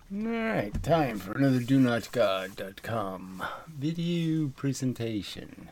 Alright, time for another DoNotGod.com video presentation.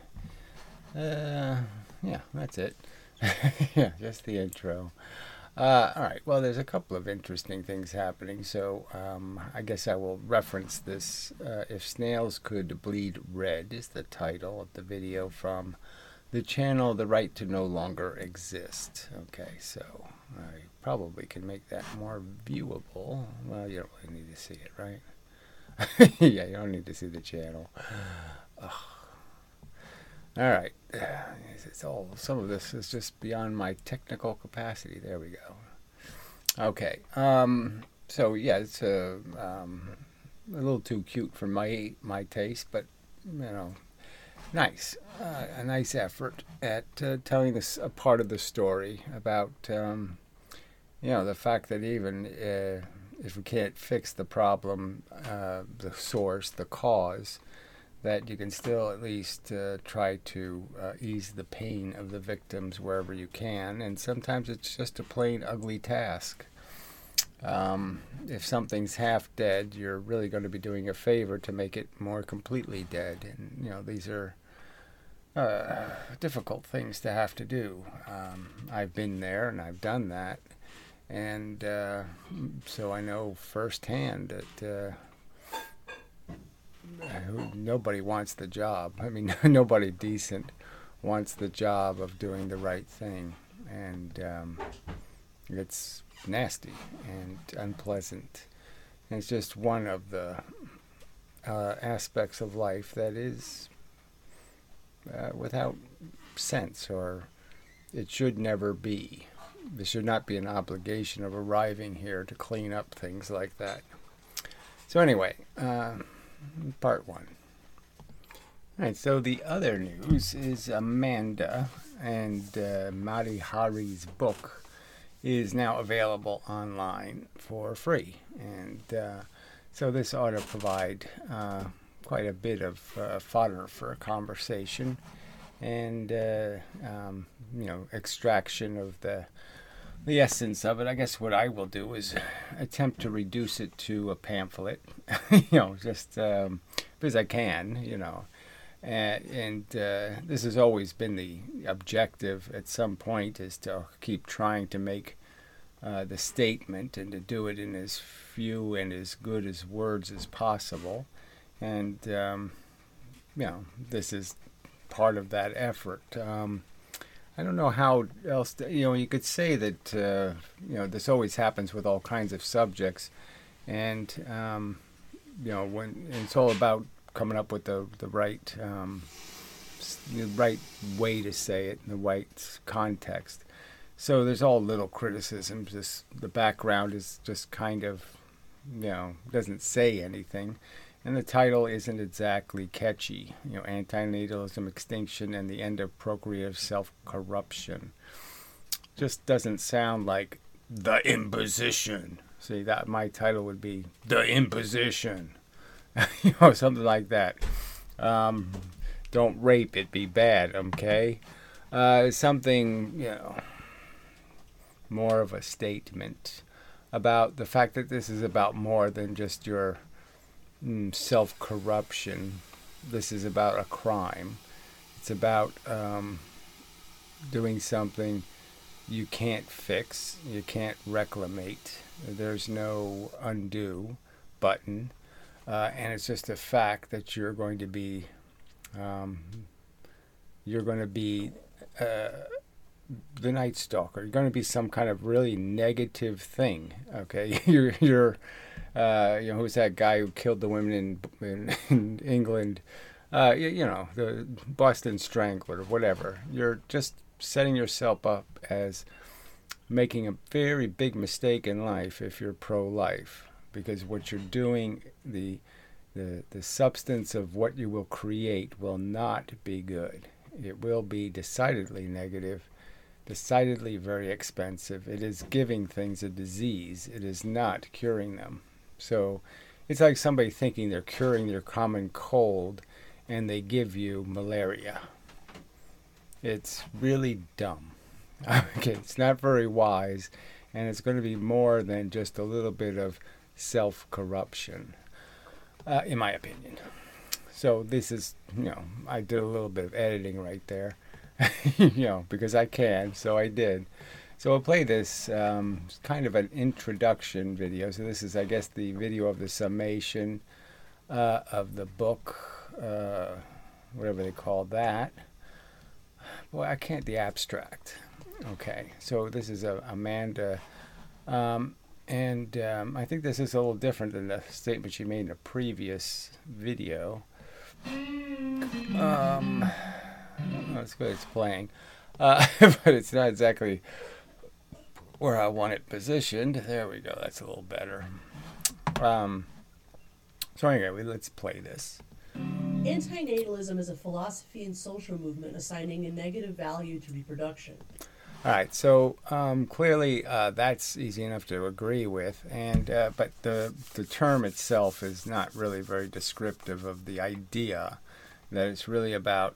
Yeah, that's it. Yeah, just the intro. Alright, well, there's a couple of interesting things happening, so I guess I will reference this. If Snails Could Bleed Red is the title of the video from the channel The Right to No Longer Exist. Okay, so I probably can make that more viewable. Well, you don't really need to see it, right? Yeah, you don't need to see the channel. Ugh. All right, it's all. Some of this is just beyond my technical capacity. There we go. Okay. So yeah, it's a little too cute for my taste, but you know, nice. A nice effort at telling this a part of the story about the fact that even if we can't fix the problem, the source, the cause, that you can still at least try to ease the pain of the victims wherever you can. And sometimes it's just a plain ugly task. If something's half dead, you're really going to be doing a favor to make it more completely dead. And these are difficult things to have to do. I've been there and I've done that. And so I know firsthand that nobody wants the job. I mean, nobody decent wants the job of doing the right thing. And it's nasty and unpleasant. And it's just one of the aspects of life that is without sense, or it should never be. There should not be an obligation of arriving here to clean up things like that. So anyway, part one. All right, so the other news is Amanda and Mari Hari's book is now available online for free. And so this ought to provide quite a bit of fodder for a conversation and extraction of the essence of it. I guess what I will do is attempt to reduce it to a pamphlet, just because I can, and this has always been the objective at some point, is to keep trying to make the statement and to do it in as few and as good as words as possible. And, this is part of that effort. I don't know how else you could say that this always happens with all kinds of subjects, and when it's all about coming up with the right way to say it in the right context. So there's all little criticisms. Just the background is just kind of doesn't say anything. And the title isn't exactly catchy. Antinatalism, extinction, and the end of procreative self-corruption. Just doesn't sound like the imposition. See, that my title would be The Imposition. Something like that. Don't rape, it be bad, okay? Something, more of a statement about the fact that this is about more than just your self-corruption. This is about a crime. It's about doing something you can't fix, you can't reclamate. There's no undo button, and it's just a fact that you're going to be the Night Stalker. You're going to be some kind of really negative thing. Okay, you're who's that guy who killed the women in England? The Boston Strangler, or whatever. You're just setting yourself up as making a very big mistake in life if you're pro-life, because what you're doing, the substance of what you will create will not be good. It will be decidedly negative, decidedly very expensive. It is giving things a disease. It is not curing them. So it's like somebody thinking they're curing their common cold and they give you malaria. It's really dumb. Okay, it's not very wise, and it's going to be more than just a little bit of self-corruption, in my opinion. So this is, I did a little bit of editing right there, because I can, so I did. So I'll play this kind of an introduction video. So this is, I guess, the video of the summation of the book, whatever they call that. Boy, I can't, the abstract. Okay, so this is Amanda, and I think this is a little different than the statement she made in a previous video. It's good, it's playing, but it's not exactly where I want it positioned. There we go, that's a little better. So anyway, let's play this. Antinatalism is a philosophy and social movement assigning a negative value to reproduction. All right, so clearly that's easy enough to agree with, and but the term itself is not really very descriptive of the idea that it's really about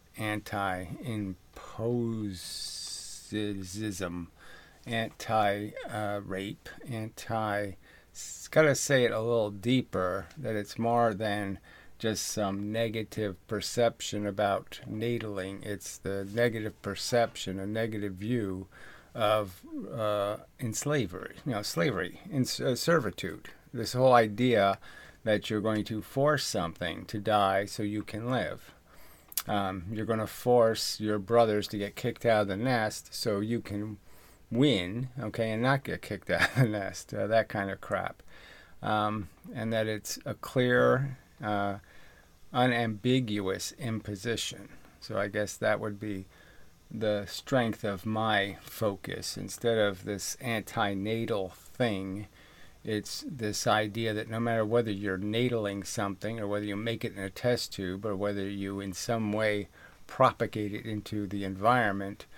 anti-impositism, anti-rape, gotta say it a little deeper, that it's more than just some negative perception about nataling. It's the negative perception, a negative view of slavery, servitude. This whole idea that you're going to force something to die so you can live. You're going to force your brothers to get kicked out of the nest so you can win, okay, and not get kicked out of the nest, that kind of crap. And that it's a clear, unambiguous imposition. So I guess that would be the strength of my focus. Instead of this antinatal thing, it's this idea that no matter whether you're nataling something or whether you make it in a test tube or whether you in some way propagate it into the environment,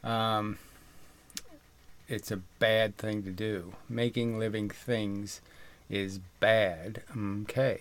it's a bad thing to do. Making living things is bad. Okay.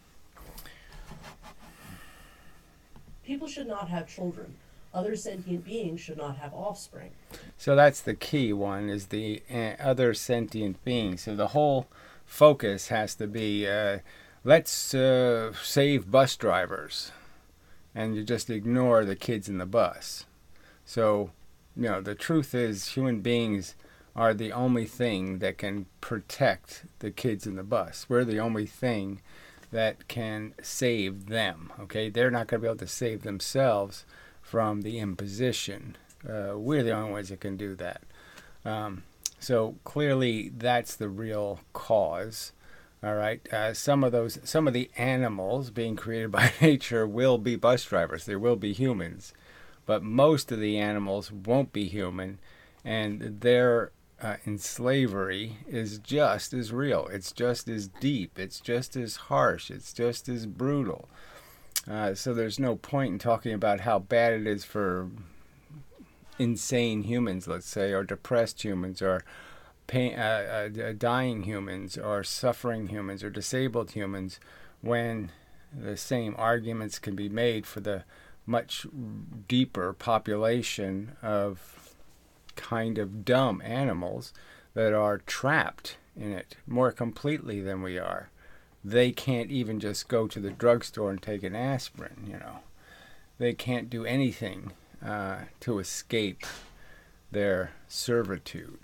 People should not have children. Other sentient beings should not have offspring. So that's the key one, is the other sentient beings. So the whole focus has to be, let's save bus drivers. And you just ignore the kids in the bus. So, the truth is human beings are the only thing that can protect the kids in the bus. We're the only thing that can save them, okay? They're not going to be able to save themselves from the imposition. We're the only ones that can do that. So clearly that's the real cause, all right? Some of the animals being created by nature will be bus drivers. There will be humans. But most of the animals won't be human, and their in slavery is just as real. It's just as deep. It's just as harsh. It's just as brutal. So there's no point in talking about how bad it is for insane humans, let's say, or depressed humans, or dying humans, or suffering humans, or disabled humans, when the same arguments can be made for the much deeper population of kind of dumb animals that are trapped in it more completely than we are. They can't even just go to the drugstore and take an aspirin, They can't do anything to escape their servitude.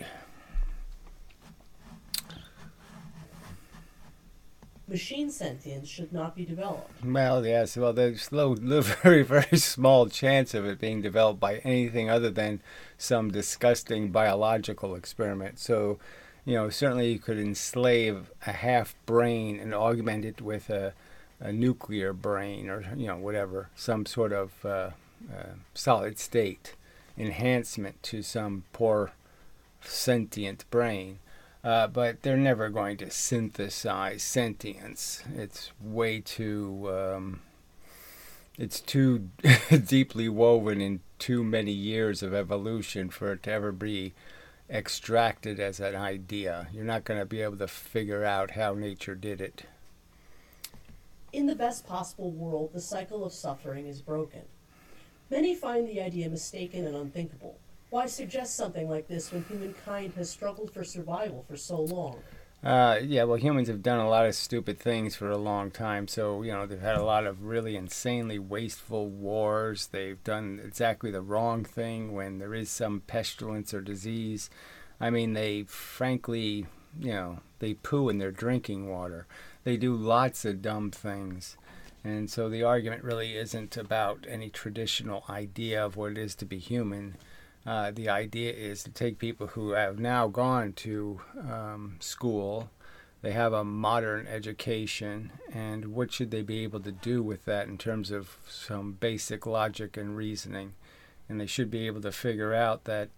Machine sentience should not be developed. Well, yes. Well, there's a very, very small chance of it being developed by anything other than some disgusting biological experiment. So, certainly you could enslave a half brain and augment it with a nuclear brain, or, whatever, some sort of solid state enhancement to some poor sentient brain. But they're never going to synthesize sentience. It's way too, it's too deeply woven in too many years of evolution for it to ever be extracted as an idea. You're not going to be able to figure out how nature did it. In the best possible world, the cycle of suffering is broken. Many find the idea mistaken and unthinkable. Why suggest something like this when humankind has struggled for survival for so long? Yeah, well, humans have done a lot of stupid things for a long time. So, they've had a lot of really insanely wasteful wars. They've done exactly the wrong thing when there is some pestilence or disease. I mean, they frankly, they poo in their drinking water. They do lots of dumb things. And so the argument really isn't about any traditional idea of what it is to be human. The idea is to take people who have now gone to school, they have a modern education, and what should they be able to do with that in terms of some basic logic and reasoning? And they should be able to figure out that,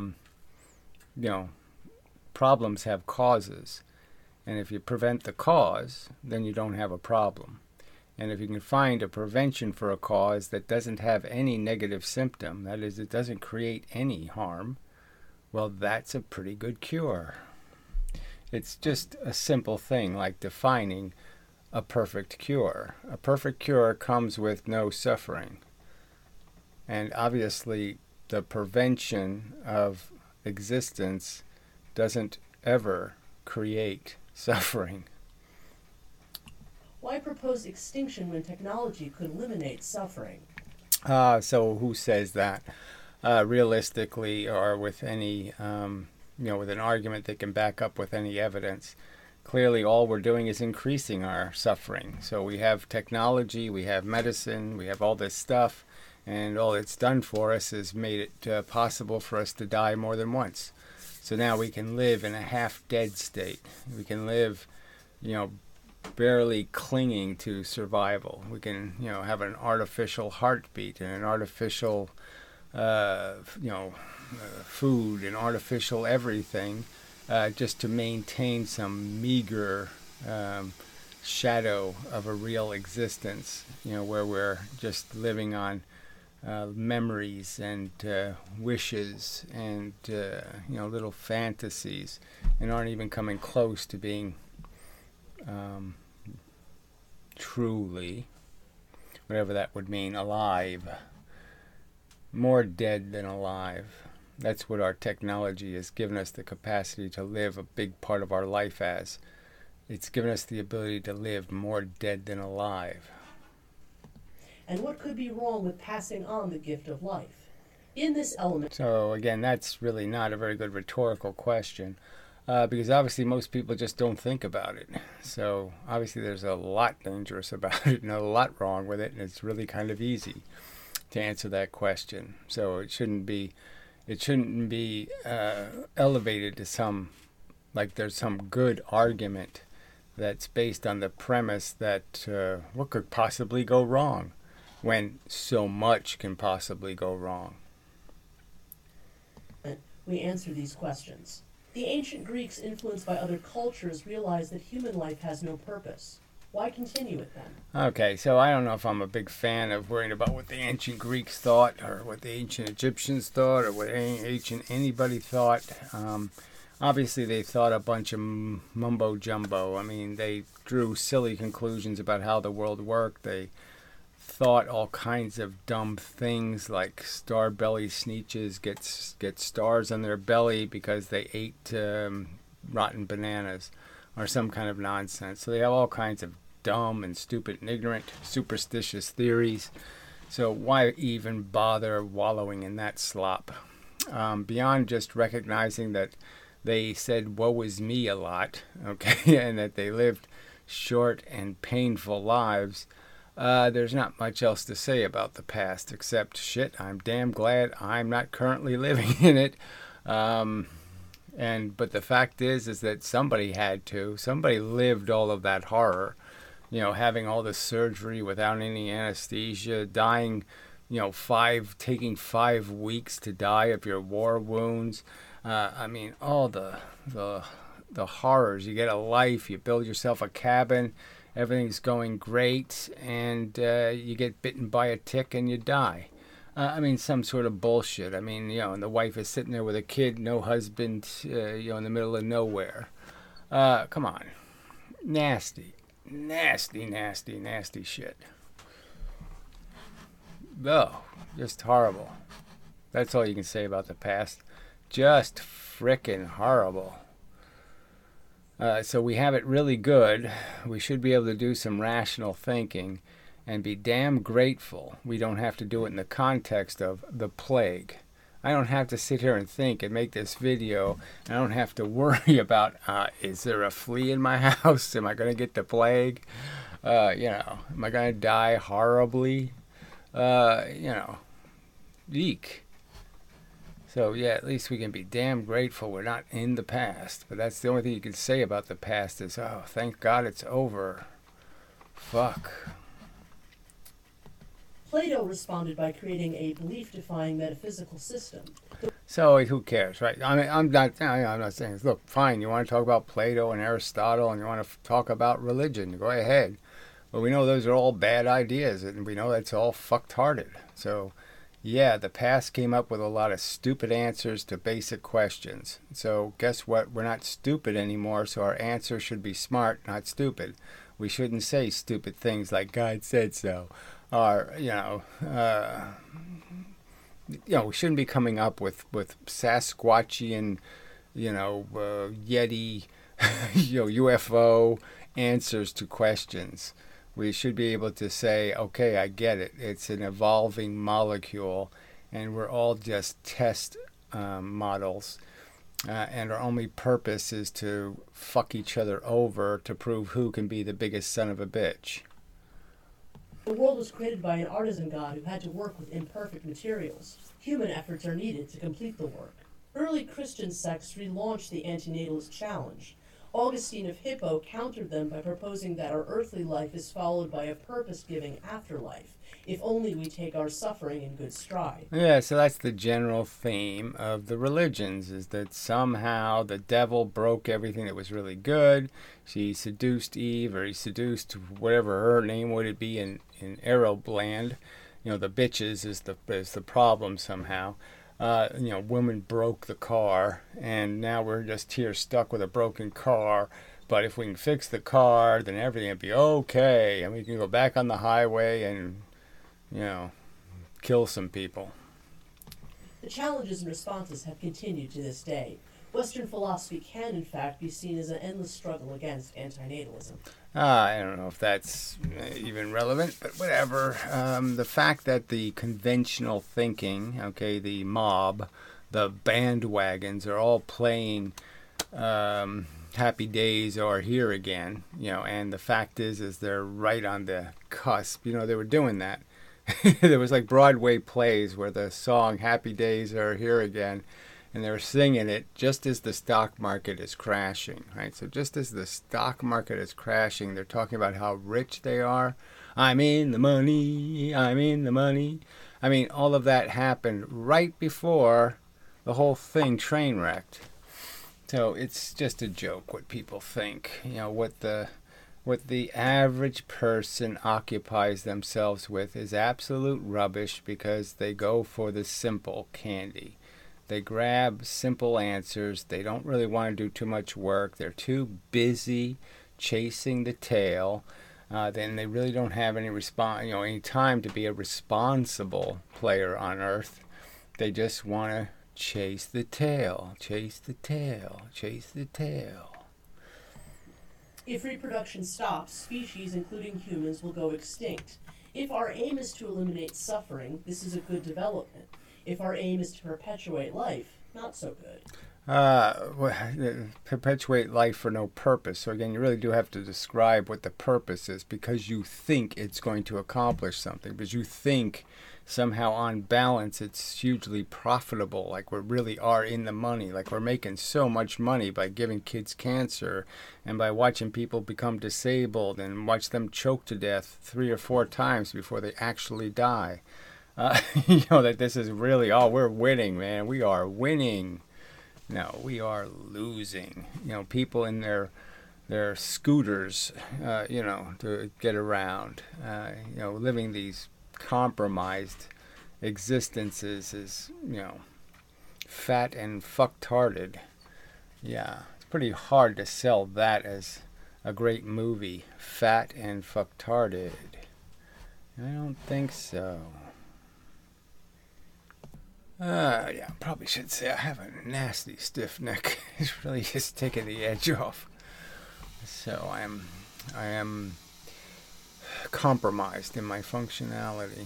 problems have causes. And if you prevent the cause, then you don't have a problem. And if you can find a prevention for a cause that doesn't have any negative symptom, that is, it doesn't create any harm, well, that's a pretty good cure. It's just a simple thing like defining a perfect cure. A perfect cure comes with no suffering. And obviously, the prevention of existence doesn't ever create suffering. Why propose extinction when technology could eliminate suffering? So who says that? Realistically, or with any, with an argument that can back up with any evidence. Clearly, all we're doing is increasing our suffering. So we have technology, we have medicine, we have all this stuff, and all it's done for us is made it possible for us to die more than once. So now we can live in a half-dead state. We can live, barely clinging to survival. We can, have an artificial heartbeat and an artificial, food and artificial everything, just to maintain some meager shadow of a real existence, where we're just living on memories and wishes and, little fantasies, and aren't even coming close to being truly, whatever that would mean, alive. More dead than alive. That's what our technology has given us the capacity to live a big part of our life as. It's given us the ability to live more dead than alive. And what could be wrong with passing on the gift of life? In this element... So again, that's really not a very good rhetorical question. Because obviously most people just don't think about it. So obviously there's a lot dangerous about it and a lot wrong with it, and it's really kind of easy to answer that question. So it shouldn't be elevated to some, like there's some good argument that's based on the premise that what could possibly go wrong when so much can possibly go wrong. We answer these questions. The ancient Greeks, influenced by other cultures, realized that human life has no purpose. Why continue it then? Okay, so I don't know if I'm a big fan of worrying about what the ancient Greeks thought, or what the ancient Egyptians thought, or what ancient anybody thought. Obviously, they thought a bunch of mumbo jumbo. I mean, they drew silly conclusions about how the world worked. They thought all kinds of dumb things, like star belly sneetches get stars on their belly because they ate rotten bananas, or some kind of nonsense. So they have all kinds of dumb and stupid and ignorant superstitious theories. So why even bother wallowing in that slop? Beyond just recognizing that they said woe is me a lot, okay, and that they lived short and painful lives, there's not much else to say about the past except, shit, I'm damn glad I'm not currently living in it. But the fact is that somebody had to. Somebody lived all of that horror, having all the surgery without any anesthesia, dying, taking 5 weeks to die of your war wounds. All the horrors. You get a life, you build yourself a cabin, everything's going great, and you get bitten by a tick and you die. Some sort of bullshit. And the wife is sitting there with a kid, no husband, in the middle of nowhere. Come on. Nasty shit. Oh, just horrible. That's all you can say about the past. Just frickin' horrible. So we have it really good. We should be able to do some rational thinking and be damn grateful we don't have to do it in the context of the plague. I don't have to sit here and think and make this video. I don't have to worry about, is there a flea in my house? Am I going to get the plague? Am I going to die horribly? Eek. So, yeah, at least we can be damn grateful we're not in the past. But that's the only thing you can say about the past is, oh, thank God it's over. Fuck. Plato responded by creating a belief-defying metaphysical system. So who cares, right? I mean, I'm not saying, look, fine, you want to talk about Plato and Aristotle and you want to talk about religion, go ahead. But we know those are all bad ideas and we know that's all fucked-hearted. So, yeah, the past came up with a lot of stupid answers to basic questions. So guess what? We're not stupid anymore, so our answer should be smart, not stupid. We shouldn't say stupid things like God said so. Or, we shouldn't be coming up with Sasquatchian, Yeti, UFO answers to questions. We should be able to say, okay, I get it. It's an evolving molecule, and we're all just test models. And our only purpose is to fuck each other over to prove who can be the biggest son of a bitch. The world was created by an artisan god who had to work with imperfect materials. Human efforts are needed to complete the work. Early Christian sects relaunched the antinatalist challenge. Augustine of Hippo countered them by proposing that our earthly life is followed by a purpose-giving afterlife, if only we take our suffering in good stride. Yeah, so that's the general theme of the religions, is that somehow the devil broke everything that was really good. She seduced Eve, or he seduced whatever her name would be in Arab land. The bitches is the problem somehow. Women broke the car, and now we're just here stuck with a broken car. But if we can fix the car, then everything will be okay, and we can go back on the highway and, kill some people. The challenges and responses have continued to this day. Western philosophy can, in fact, be seen as an endless struggle against antinatalism. I don't know if that's even relevant, but whatever. The fact that the conventional thinking, the mob, the bandwagons are all playing Happy Days or Here Again, and the fact is they're right on the cusp. They were doing that. There was like Broadway plays where the song Happy Days Are Here Again, and they were singing it just as the stock market is crashing, right? So just as the stock market is crashing, they're talking about how rich they are. I'm in the money, I'm in the money. I mean, all of that happened right before the whole thing train wrecked. So it's just a joke what people think, what the average person occupies themselves with is absolute rubbish because they go for the simple candy. They grab simple answers. They don't really want to do too much work. They're too busy chasing the tail. Then they really don't have any time to be a responsible player on Earth. They just want to chase the tail, chase the tail, chase the tail. If reproduction stops, species, including humans, will go extinct. If our aim is to eliminate suffering, this is a good development. If our aim is to perpetuate life, not so good. Perpetuate life for no purpose. So again, you really do have to describe what the purpose is, because you think it's going to accomplish something, because you think somehow on balance it's hugely profitable, like we really are in the money, like we're making so much money by giving kids cancer and by watching people become disabled and watch them choke to death 3 or 4 times before they actually die. That this is really, we're winning, man. We are winning. No, we are losing. People in their scooters, to get around, living these compromised existences is, fat and fucktarded. Yeah, it's pretty hard to sell that as a great movie. Fat and fucktarded. I don't think so. Probably should say I have a nasty stiff neck. It's really just taking the edge off. So I am compromised in my functionality.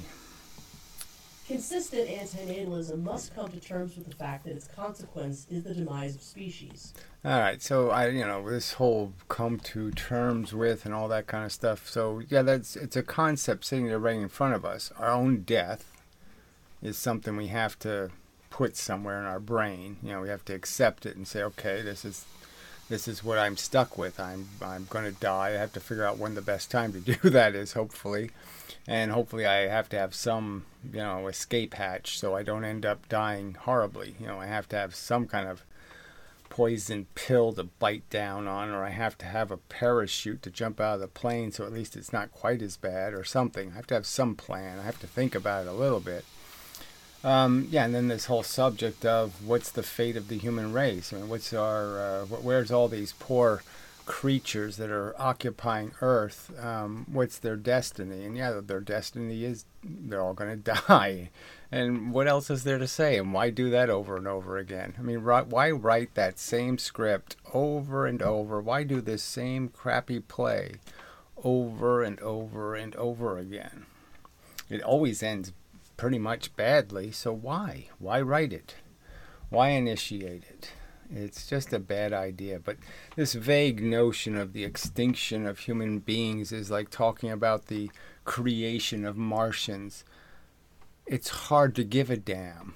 Consistent antinatalism must come to terms with the fact that its consequence is the demise of species. All right, so this whole come to terms with and all that kind of stuff. So yeah, it's a concept sitting there right in front of us. Our own death is something we have to put somewhere in our brain. We have to accept it and say, okay, this is what I'm stuck with. I'm going to die. I have to figure out when the best time to do that is, hopefully. And hopefully I have to have some, escape hatch so I don't end up dying horribly. I have to have some kind of poison pill to bite down on, or I have to have a parachute to jump out of the plane so at least it's not quite as bad or something. I have to have some plan. I have to think about it a little bit. And then this whole subject of what's the fate of the human race? I mean, what's where's all these poor creatures that are occupying Earth? What's their destiny? And yeah, their destiny is they're all going to die. And what else is there to say? And why do that over and over again? I mean, why write that same script over and over? Why do this same crappy play over and over and over again? It always ends pretty much badly, so why? Why write it? Why initiate it? It's just a bad idea. But this vague notion of the extinction of human beings is like talking about the creation of Martians. It's hard to give a damn.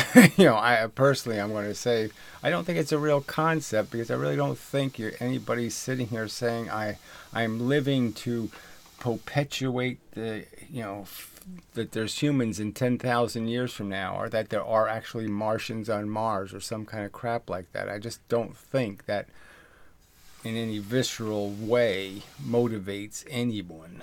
I personally, I'm going to say, I don't think it's a real concept, because I really don't think anybody's sitting here saying I'm living to perpetuate that there's humans in 10,000 years from now, or that there are actually Martians on Mars, or some kind of crap like that. I just don't think that in any visceral way motivates anyone.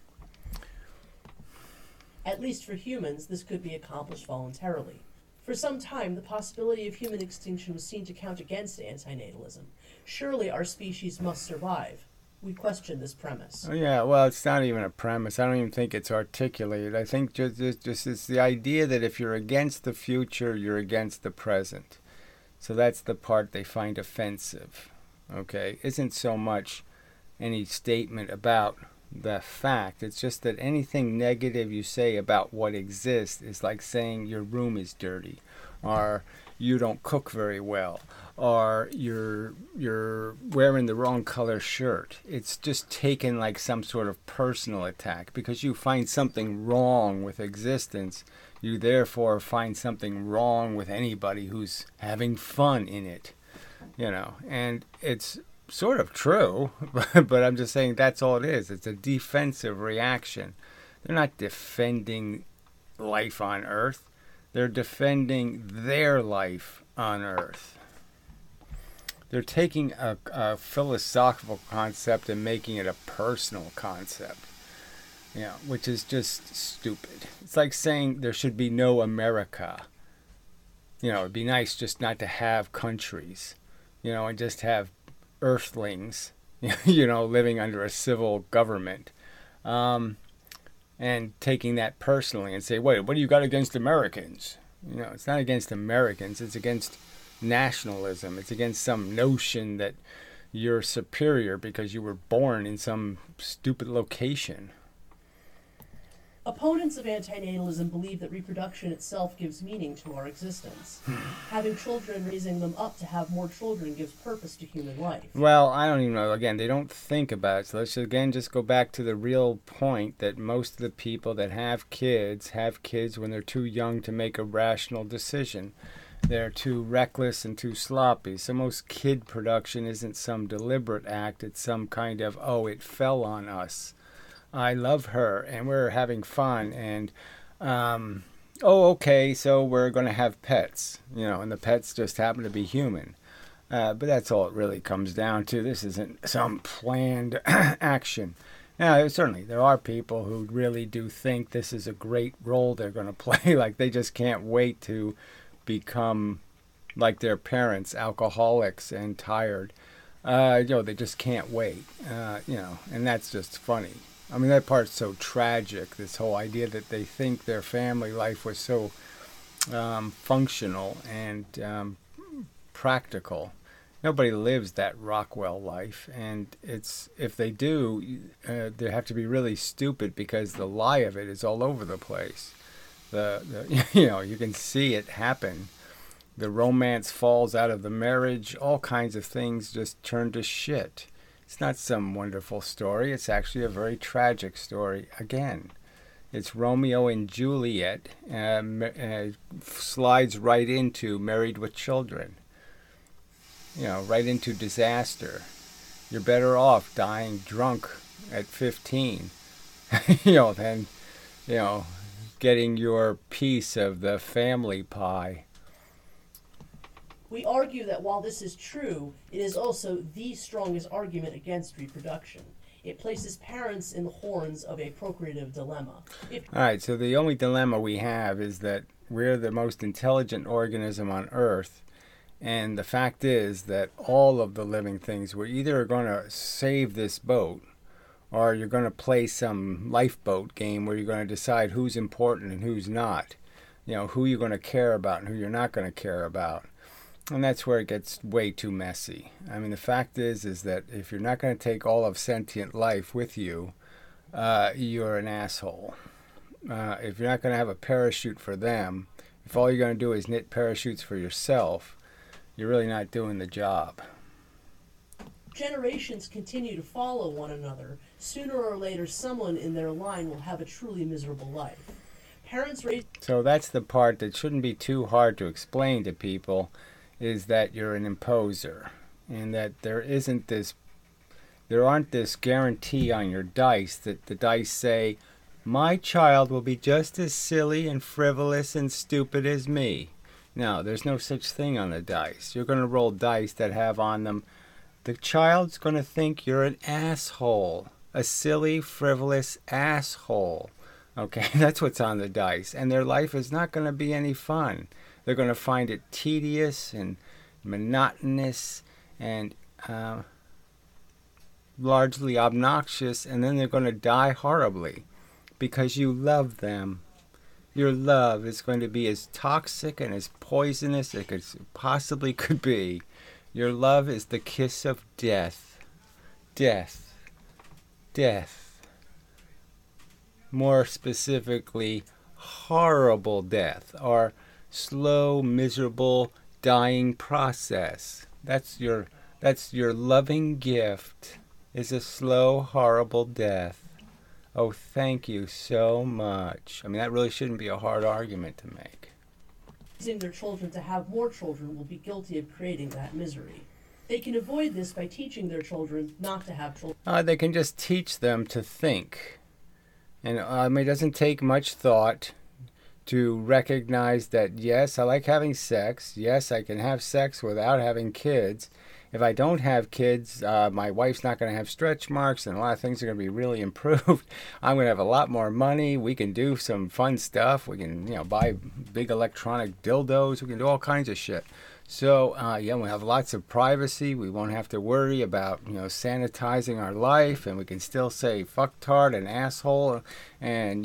At least for humans, this could be accomplished voluntarily. For some time, the possibility of human extinction was seen to count against antinatalism. Surely our species must survive. We question this premise. Oh, yeah, well, it's not even a premise. I don't even think it's articulated. I think just it's the idea that if you're against the future, you're against the present. So that's the part they find offensive. Okay? Isn't so much any statement about the fact. It's just that anything negative you say about what exists is like saying your room is dirty, or you don't cook very well, or you're wearing the wrong color shirt. It's just taken like some sort of personal attack. Because you find something wrong with existence, you therefore find something wrong with anybody who's having fun in it. And it's sort of true, but I'm just saying that's all it is. It's a defensive reaction. They're not defending life on Earth. They're defending their life on Earth. They're taking a philosophical concept and making it a personal concept, which is just stupid. It's like saying there should be no America. It'd be nice just not to have countries, and just have earthlings, living under a civil government, and taking that personally and say, wait, what do you got against Americans? It's not against Americans. It's against nationalism. It's against some notion that you're superior because you were born in some stupid location. Opponents of antinatalism believe that reproduction itself gives meaning to our existence. Having children, raising them up to have more children, gives purpose to human life. Well, I don't even know. Again, they don't think about it. So let's again just go back to the real point that most of the people that have kids when they're too young to make a rational decision. They're too reckless and too sloppy. So most kid production isn't some deliberate act. It's some kind of, it fell on us. I love her, and we're having fun, and, okay, so we're going to have pets, and the pets just happen to be human. But that's all it really comes down to. This isn't some planned action. Now, certainly, there are people who really do think this is a great role they're going to play, like they just can't wait to become like their parents, alcoholics and tired. They just can't wait, and that's just funny. I mean, that part's so tragic, this whole idea that they think their family life was so functional and practical, Nobody lives that Rockwell life, and it's if they do, they have to be really stupid because the lie of it is all over the place. The you can see it happen. The romance falls out of the marriage. All kinds of things just turn to shit. It's not some wonderful story. It's actually a very tragic story. Again, it's Romeo and Juliet slides right into Married with Children. Right into disaster. You're better off dying drunk at 15, than, getting your piece of the family pie. We argue that while this is true, it is also the strongest argument against reproduction. It places parents in the horns of a procreative dilemma. All right, so the only dilemma we have is that we're the most intelligent organism on Earth, and the fact is that all of the living things, we're either going to save this boat, or you're going to play some lifeboat game where you're going to decide who's important and who's not. Who you're going to care about and who you're not going to care about. And that's where it gets way too messy. I mean, the fact is that if you're not going to take all of sentient life with you, you're an asshole. If you're not going to have a parachute for them, if all you're going to do is knit parachutes for yourself, you're really not doing the job. Generations continue to follow one another. Sooner or later, someone in their line will have a truly miserable life. Parents raise... So that's the part that shouldn't be too hard to explain to people, is that you're an imposer, and that there aren't this guarantee on your dice that the dice say, my child will be just as silly and frivolous and stupid as me. No, there's no such thing on the dice. You're going to roll dice that have on them, the child's going to think you're an asshole, a silly, frivolous asshole. Okay, that's what's on the dice, and their life is not going to be any fun. They're going to find it tedious and monotonous and largely obnoxious, and then they're going to die horribly because you love them. Your love is going to be as toxic and as poisonous as it possibly could be. Your love is the kiss of death. Death. Death. More specifically, horrible death, or slow, miserable, dying process. That's your loving gift, is a slow, horrible death. Oh, thank you so much. I mean, that really shouldn't be a hard argument to make. Raising their children to have more children will be guilty of creating that misery. They can avoid this by teaching their children not to have children. They can just teach them to think. And it doesn't take much thought to recognize that, yes, I like having sex. Yes, I can have sex without having kids. If I don't have kids, my wife's not going to have stretch marks, and a lot of things are going to be really improved. I'm going to have a lot more money. We can do some fun stuff. We can, buy big electronic dildos. We can do all kinds of shit. So, we'll have lots of privacy. We won't have to worry about, sanitizing our life, and we can still say fucktard and asshole and,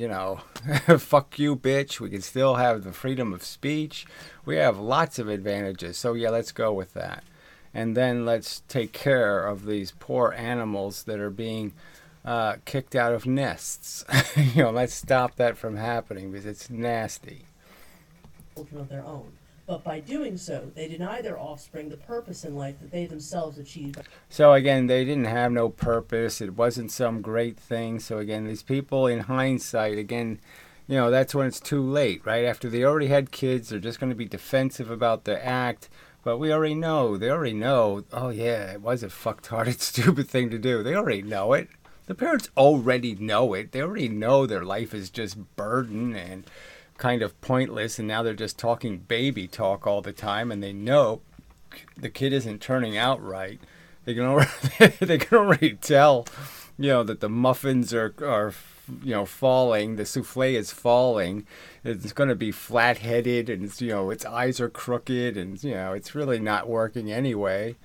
fuck you, bitch. We can still have the freedom of speech. We have lots of advantages. So, let's go with that. And then let's take care of these poor animals that are being kicked out of nests. Let's stop that from happening because it's nasty. Children of their own. But by doing so, they deny their offspring the purpose in life that they themselves achieved. So again, they didn't have no purpose. It wasn't some great thing. So again, these people in hindsight, again, that's when it's too late, right? After they already had kids, they're just going to be defensive about the act. But they already know, oh yeah, it was a fucktarded, stupid thing to do. They already know it. The parents already know it. They already know their life is just burden and kind of pointless, and now they're just talking baby talk all the time, and they know the kid isn't turning out right. They can already tell, that the muffins are falling, the souffle is falling, it's going to be flat-headed, and its eyes are crooked, and it's really not working anyway.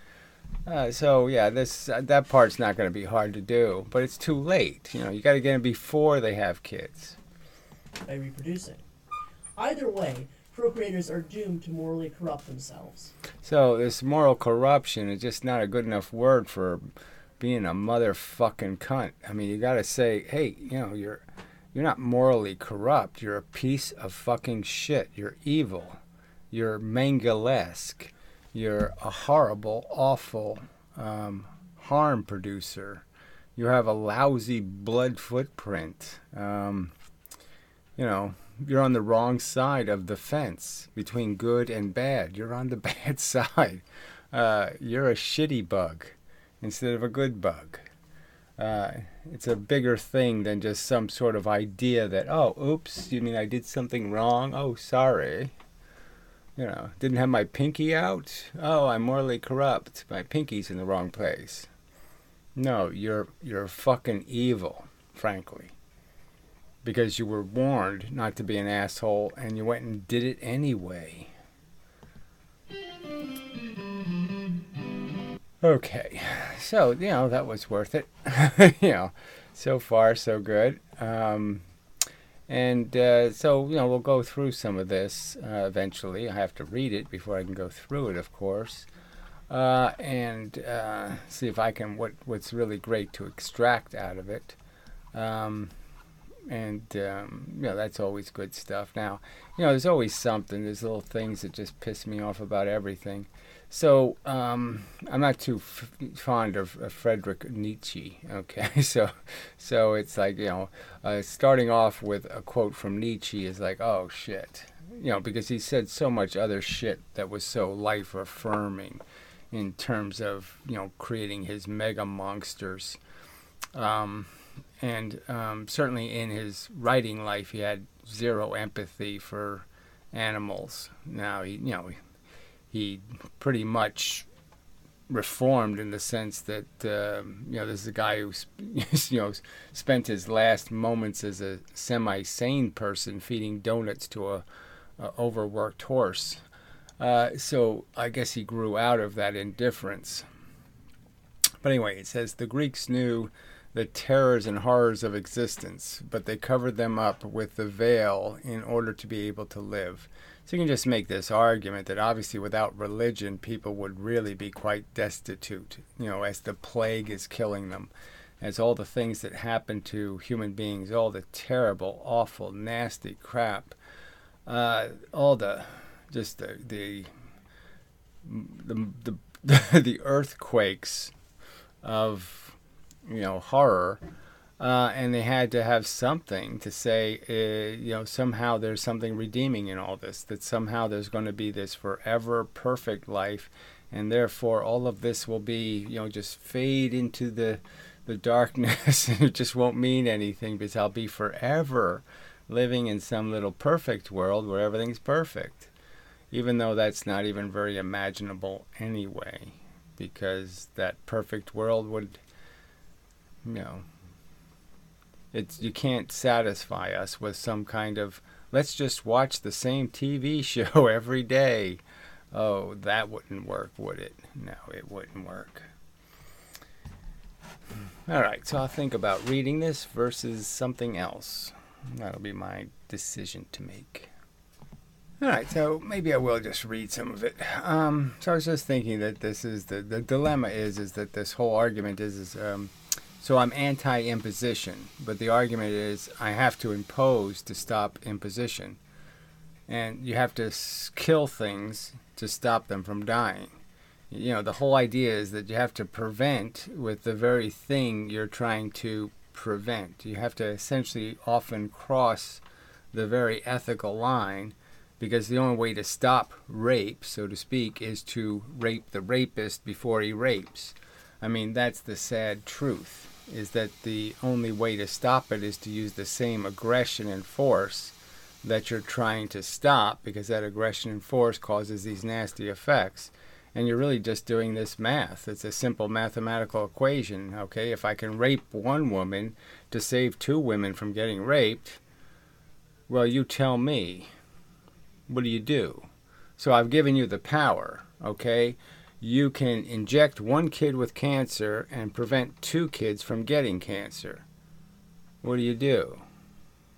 That part's not going to be hard to do, but it's too late. You got to get them before they have kids. By reproducing. Either way, procreators are doomed to morally corrupt themselves. So this moral corruption is just not a good enough word for being a motherfucking cunt. I mean, you gotta say, hey, you're not morally corrupt. You're a piece of fucking shit. You're evil. You're Mengelesque. You're a horrible, awful harm producer. You have a lousy blood footprint. You're on the wrong side of the fence between good and bad. You're on the bad side. You're a shitty bug instead of a good bug. It's a bigger thing than just some sort of idea that, oh, oops, you mean I did something wrong? Oh, sorry. Didn't have my pinky out? Oh, I'm morally corrupt. My pinky's in the wrong place. No, you're fucking evil, frankly. Because you were warned not to be an asshole, and you went and did it anyway. Okay, so, that was worth it. So far, so good. So, we'll go through some of this eventually. I have to read it before I can go through it, of course. And see if I can, what's really great to extract out of it. That's always good stuff. Now, there's always something. There's little things that just piss me off about everything. So, I'm not too fond of Friedrich Nietzsche, okay? So it's like, starting off with a quote from Nietzsche is like, oh, shit. Because he said so much other shit that was so life-affirming in terms of, creating his mega monsters. And certainly in his writing life, he had zero empathy for animals. Now, he pretty much reformed in the sense that, this is a guy who, spent his last moments as a semi-sane person feeding donuts to a overworked horse. So I guess he grew out of that indifference. But anyway, it says, the Greeks knew the terrors and horrors of existence, but they covered them up with the veil in order to be able to live. So you can just make this argument that obviously without religion, people would really be quite destitute, as the plague is killing them, as all the things that happen to human beings, all the terrible, awful, nasty crap, all the the earthquakes of horror, and they had to have something to say, somehow there's something redeeming in all this, that somehow there's going to be this forever perfect life, and therefore all of this will be, just fade into the darkness, and it just won't mean anything because I'll be forever living in some little perfect world where everything's perfect, even though that's not even very imaginable anyway, because that perfect world would, you can't satisfy us with some kind of, let's just watch the same TV show every day. Oh, that wouldn't work, would it? No, it wouldn't work. All right, so I'll think about reading this versus something else. That'll be my decision to make. All right, so maybe I will just read some of it. So I was just thinking that this is the dilemma is that this whole argument is so I'm anti-imposition, but the argument is I have to impose to stop imposition. And you have to kill things to stop them from dying. The whole idea is that you have to prevent with the very thing you're trying to prevent. You have to essentially often cross the very ethical line, because the only way to stop rape, so to speak, is to rape the rapist before he rapes. I mean, that's the sad truth, is that the only way to stop it is to use the same aggression and force that you're trying to stop, because that aggression and force causes these nasty effects. And you're really just doing this math. It's a simple mathematical equation, okay? If I can rape one woman to save two women from getting raped, well, you tell me, what do you do? So I've given you the power, okay? You can inject one kid with cancer and prevent two kids from getting cancer. What do you do?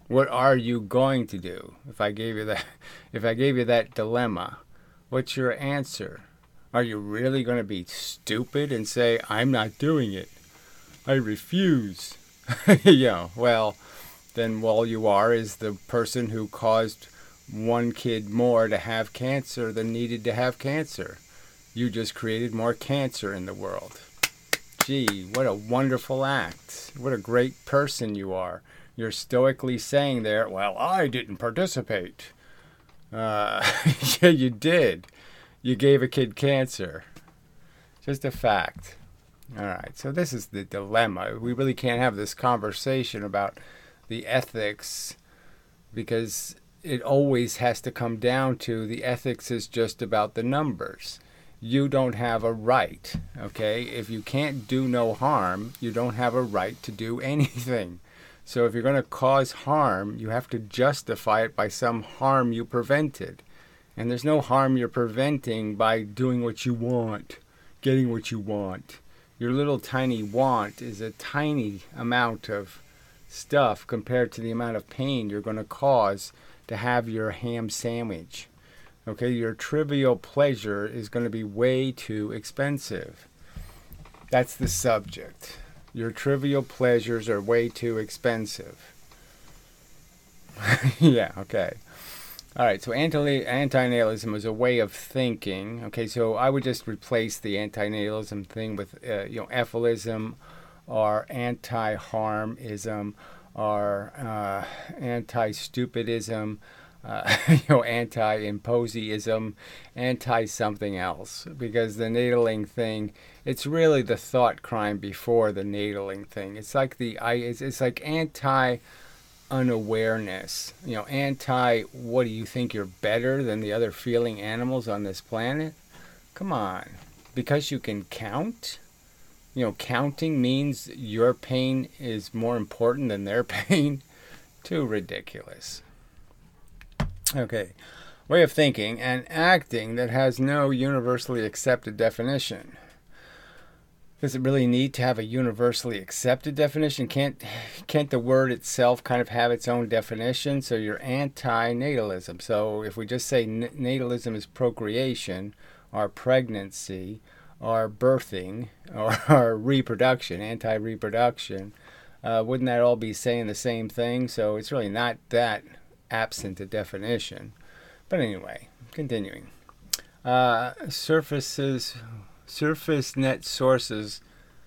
What are you going to do? If I gave you that, if I gave you that dilemma, what's your answer? Are you really going to be stupid and say, I'm not doing it? I refuse. Well, then all you are is the person who caused one kid more to have cancer than needed to have cancer. You just created more cancer in the world. Gee, what a wonderful act. What a great person you are. You're stoically saying there, well, I didn't participate. Yeah, you did. You gave a kid cancer. Just a fact. All right, so this is the dilemma. We really can't have this conversation about the ethics because it always has to come down to the ethics is just about the numbers. You don't have a right, okay? If you can't do no harm, you don't have a right to do anything. So if you're going to cause harm, you have to justify it by some harm you prevented. And there's no harm you're preventing by doing what you want, getting what you want. Your little tiny want is a tiny amount of stuff compared to the amount of pain you're going to cause to have your ham sandwich. Okay, your trivial pleasure is going to be way too expensive. That's the subject. Your trivial pleasures are way too expensive. Yeah, okay. All right, so antinatalism is a way of thinking. Okay, so I would just replace the antinatalism thing with, ephilism or anti-harmism or anti-stupidism, anti-imposyism, anti-something else. Because the nataling thing, it's really the thought crime before the nataling thing. It's like it's like anti-unawareness. Anti, what do you think you're better than the other feeling animals on this planet? Come on. Because you can count? Counting means your pain is more important than their pain? Too ridiculous. Okay, way of thinking and acting that has no universally accepted definition. Does it really need to have a universally accepted definition? Can't the word itself kind of have its own definition? So you're anti-natalism. So if we just say natalism is procreation or pregnancy or birthing or reproduction, anti-reproduction, wouldn't that all be saying the same thing? So it's really not that absent a definition. But anyway, continuing. Surface net sources,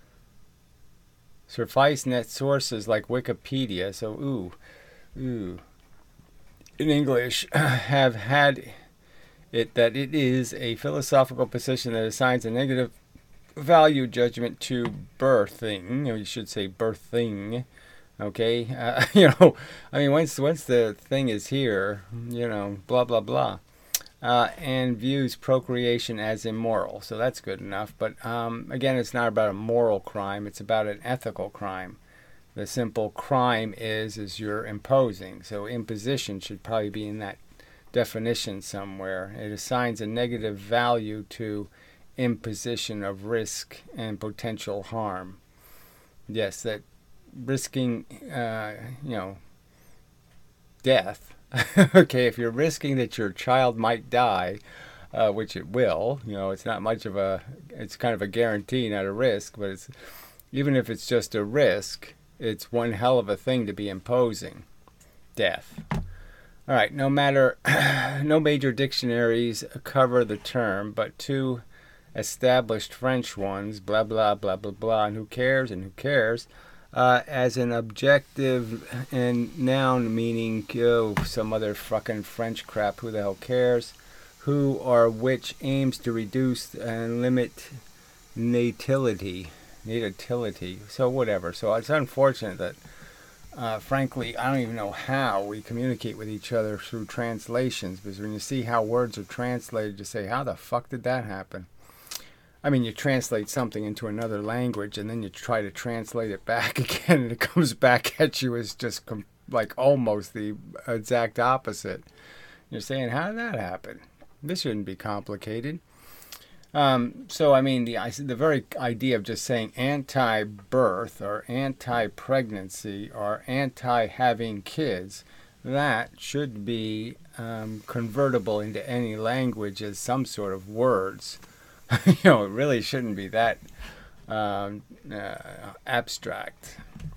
suffice net sources like Wikipedia, so in English, have had it that it is a philosophical position that assigns a negative value judgment to birthing. You should say birthing. Okay, once the thing is here, blah blah blah. And views procreation as immoral. So that's good enough. But again, it's not about a moral crime. It's about an ethical crime. The simple crime is you're imposing. So imposition should probably be in that definition somewhere. It assigns a negative value to imposition of risk and potential harm. Yes, that risking, death. Okay, if you're risking that your child might die, which it will, it's not much of it's kind of a guarantee, not a risk, but even if it's just a risk, it's one hell of a thing to be imposing. Death. All right, no major dictionaries cover the term, but two established French ones, blah, blah, blah, blah, blah, and who cares, as an objective and noun meaning some other fucking French crap, who the hell cares, who or which aims to reduce and limit natality. So whatever. So it's unfortunate that frankly, I don't even know how we communicate with each other through translations, because when you see how words are translated, you say, how the fuck did that happen? I mean, you translate something into another language and then you try to translate it back again and it comes back at you as just like almost the exact opposite. You're saying, how did that happen? This shouldn't be complicated. So, I mean, the very idea of just saying anti-birth or anti-pregnancy or anti-having kids, that should be convertible into any language as some sort of words. It really shouldn't be that um, abstract.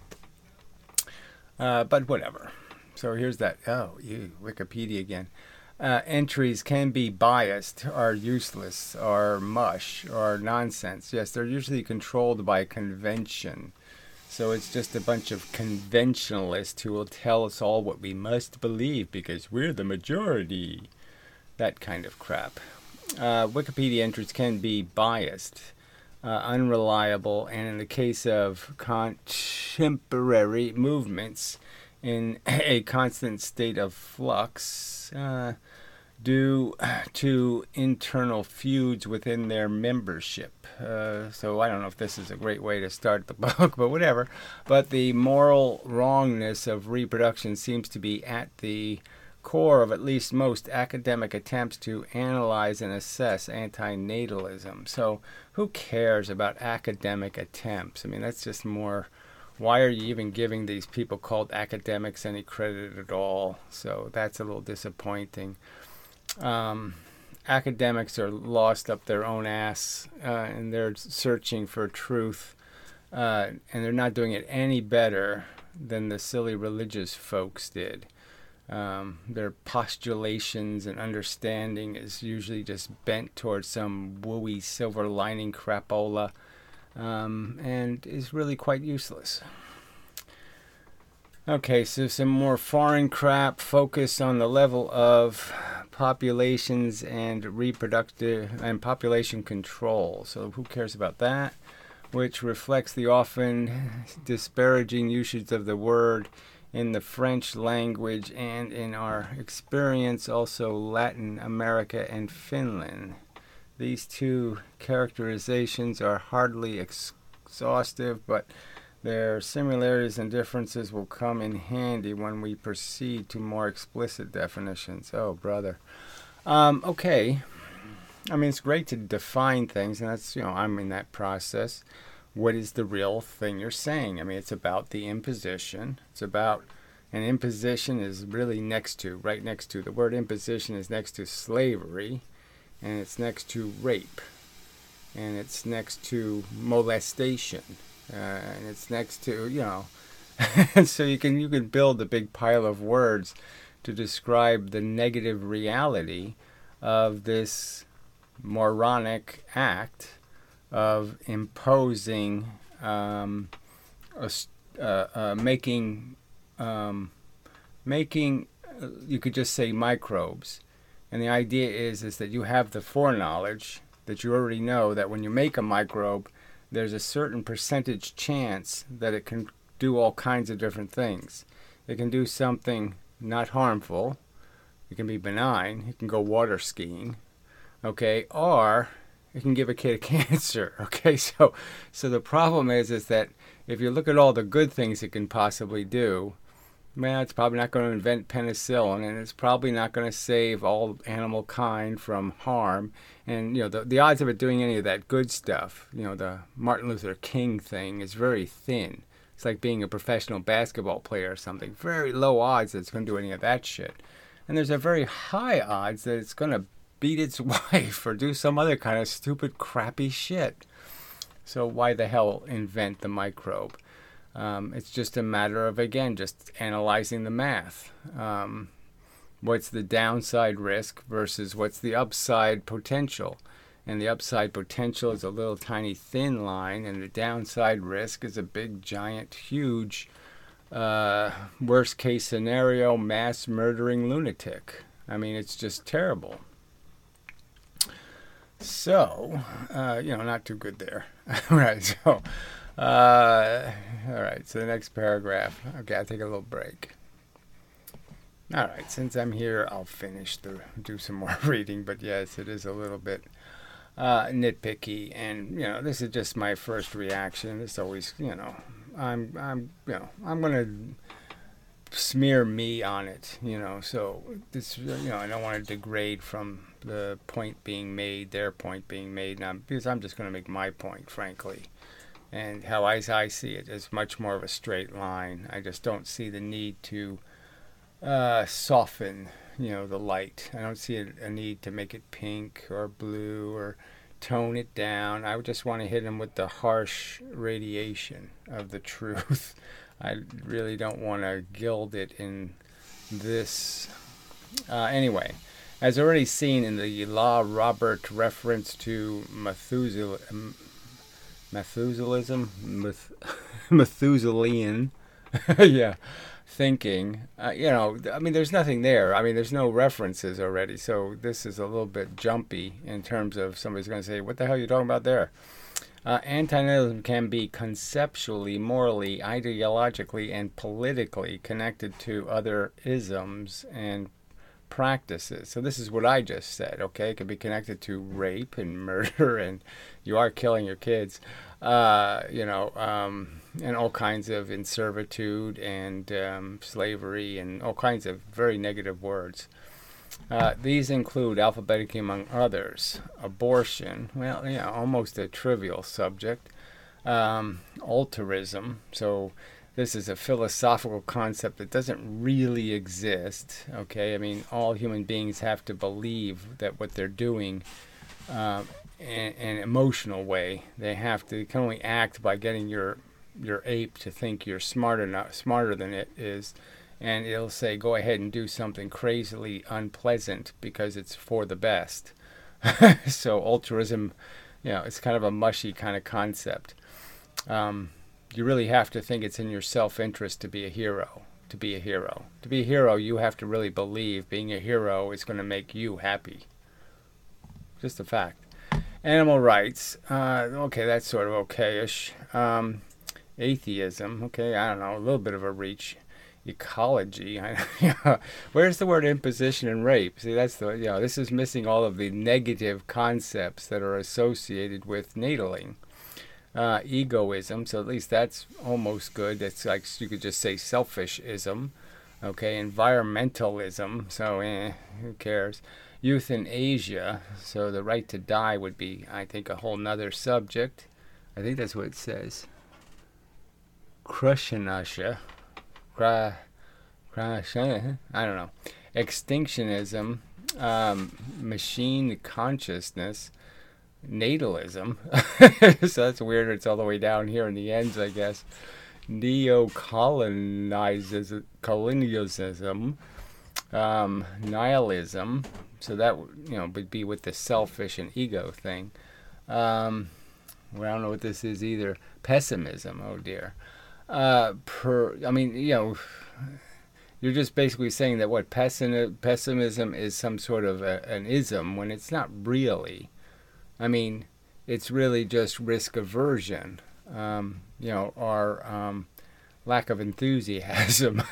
But whatever. So here's that. Oh, Wikipedia again. Entries can be biased, or useless, or mush, or nonsense. Yes, they're usually controlled by convention. So it's just a bunch of conventionalists who will tell us all what we must believe because we're the majority. That kind of crap. Wikipedia entries can be biased, unreliable, and in the case of contemporary movements in a constant state of flux, due to internal feuds within their membership. So I don't know if this is a great way to start the book, but whatever. But the moral wrongness of reproduction seems to be at the core of at least most academic attempts to analyze and assess antinatalism. So who cares about academic attempts? I mean, that's just more, why are you even giving these people called academics any credit at all? So that's a little disappointing. Academics are lost up their own ass, and they're searching for truth, and they're not doing it any better than the silly religious folks did. Their postulations and understanding is usually just bent towards some wooey silver lining crapola, and is really quite useless. Okay, so some more foreign crap. Focus on the level of populations and reproductive and population control. So who cares about that? Which reflects the often disparaging usage of the word in the French language and, in our experience, also Latin America and Finland. These two characterizations are hardly exhaustive, but their similarities and differences will come in handy when we proceed to more explicit definitions. Oh, brother. Okay. I mean, it's great to define things, and that's, I'm in that process. What is the real thing you're saying? I mean, it's about the imposition. It's about, and imposition is really right next to, the word imposition is next to slavery, and it's next to rape, and it's next to molestation, and it's next to, and so you can build a big pile of words to describe the negative reality of this moronic act of imposing, making, you could just say microbes. And the idea is that you have the foreknowledge that you already know that when you make a microbe, there's a certain percentage chance that it can do all kinds of different things. It can do something not harmful. It can be benign. It can go water skiing. Okay, or it can give a kid a cancer. Okay, so the problem is that if you look at all the good things it can possibly do, man, it's probably not going to invent penicillin, and it's probably not going to save all animal kind from harm. And the odds of it doing any of that good stuff, the Martin Luther King thing, is very thin. It's like being a professional basketball player or something. Very low odds that it's going to do any of that shit. And there's a very high odds that it's going to beat its wife or do some other kind of stupid, crappy shit. So why the hell invent the microbe? It's just a matter of, again, just analyzing the math. What's the downside risk versus what's the upside potential? And the upside potential is a little tiny thin line, and the downside risk is a big, giant, huge, worst case scenario, mass murdering lunatic. I mean, it's just terrible. So, not too good there. Right, so, all right, so the next paragraph. Okay, I'll take a little break. All right, since I'm here, I'll do some more reading, but yes, it is a little bit nitpicky, and, this is just my first reaction. It's always, I'm going to smear me on it, so this, I don't want to degrade from the point being made, their point being made, because I'm just going to make my point, frankly. And how I see it is much more of a straight line. I just don't see the need to soften, the light. I don't see a need to make it pink or blue or tone it down. I would just want to hit him with the harsh radiation of the truth. I really don't want to gild it in this. Anyway, as already seen in the Law Robert reference to Methuselan, yeah, thinking, there's nothing there. There's no references already, so this is a little bit jumpy in terms of somebody's going to say, what the hell are you talking about there? Antinatalism can be conceptually, morally, ideologically, and politically connected to other isms and practices. So this is what I just said, okay? It can be connected to rape and murder, and you are killing your kids, and all kinds of inservitude and slavery and all kinds of very negative words. These include, alphabetically among others, abortion, almost a trivial subject, altruism, so this is a philosophical concept that doesn't really exist, okay? All human beings have to believe that what they're doing in an emotional way. They can only act by getting your ape to think you're smarter than it is, and it'll say, go ahead and do something crazily unpleasant because it's for the best. So altruism, it's kind of a mushy kind of concept. You really have to think it's in your self-interest to be a hero. To be a hero, you have to really believe being a hero is going to make you happy. Just a fact. Animal rights, okay, that's sort of okay-ish. Atheism, okay, I don't know, a little bit of a reach. Ecology, where's the word imposition and rape? See, that's this is missing all of the negative concepts that are associated with nataling. Egoism, so at least that's almost good. That's like, you could just say selfishism. Okay, environmentalism, so who cares? Euthanasia, so the right to die would be, I think, a whole nother subject. I think that's what it says. Krushanasha. I don't know. Extinctionism, machine consciousness, natalism. So that's weird. It's all the way down here in the ends, I guess. Colonialism, nihilism. So that would be with the selfish and ego thing. I don't know what this is either. Pessimism. Oh dear. You're just basically saying that what pessimism is some sort of an ism when it's not really. It's really just risk aversion, or lack of enthusiasm,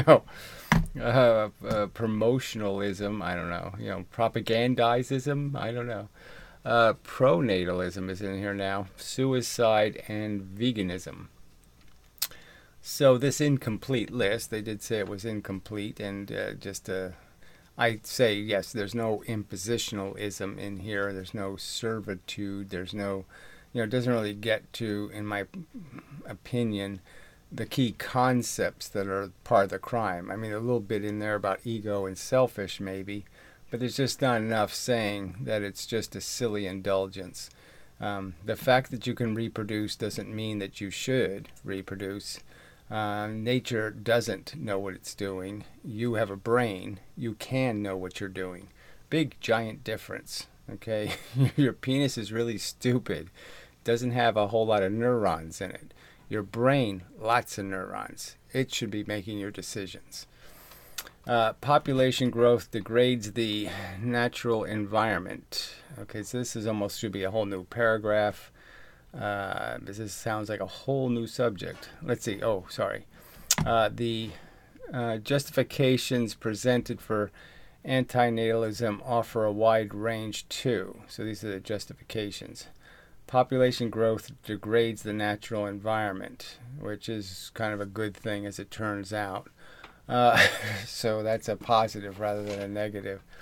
promotionalism, I don't know, propagandizism, I don't know. Pronatalism is in here now, suicide and veganism. So this incomplete list, they did say it was incomplete, and I'd say, yes, there's no impositionalism in here. There's no servitude. There's no, it doesn't really get to, in my opinion, the key concepts that are part of the crime. A little bit in there about ego and selfish maybe, but there's just not enough saying that it's just a silly indulgence. The fact that you can reproduce doesn't mean that you should reproduce. Nature doesn't know what it's doing. You have a brain. You can know what you're doing. Big, giant difference, okay? Your penis is really stupid. Doesn't have a whole lot of neurons in it. Your brain, lots of neurons. It should be making your decisions. Population growth degrades the natural environment. Okay, so this should be a whole new paragraph. This sounds like a whole new subject. Let's see. Oh, sorry. The justifications presented for antinatalism offer a wide range too. So these are the justifications. Population growth degrades the natural environment, which is kind of a good thing as it turns out. So that's a positive rather than a negative.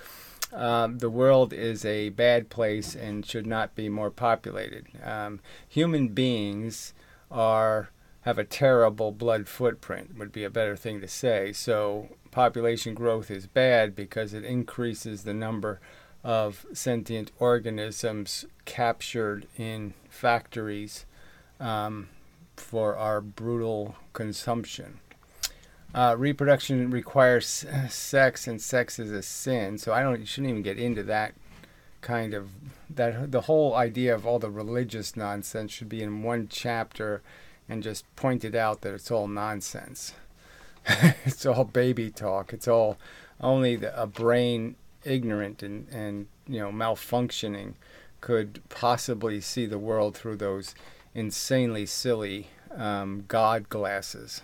The world is a bad place and should not be more populated. Human beings have a terrible blood footprint, would be a better thing to say. So population growth is bad because it increases the number of sentient organisms captured in factories for our brutal consumption. Reproduction requires sex, and sex is a sin. So you shouldn't even get into that kind of the whole idea of all the religious nonsense should be in one chapter, and just pointed out that it's all nonsense. It's all baby talk. It's all only a brain ignorant and malfunctioning could possibly see the world through those insanely silly God glasses.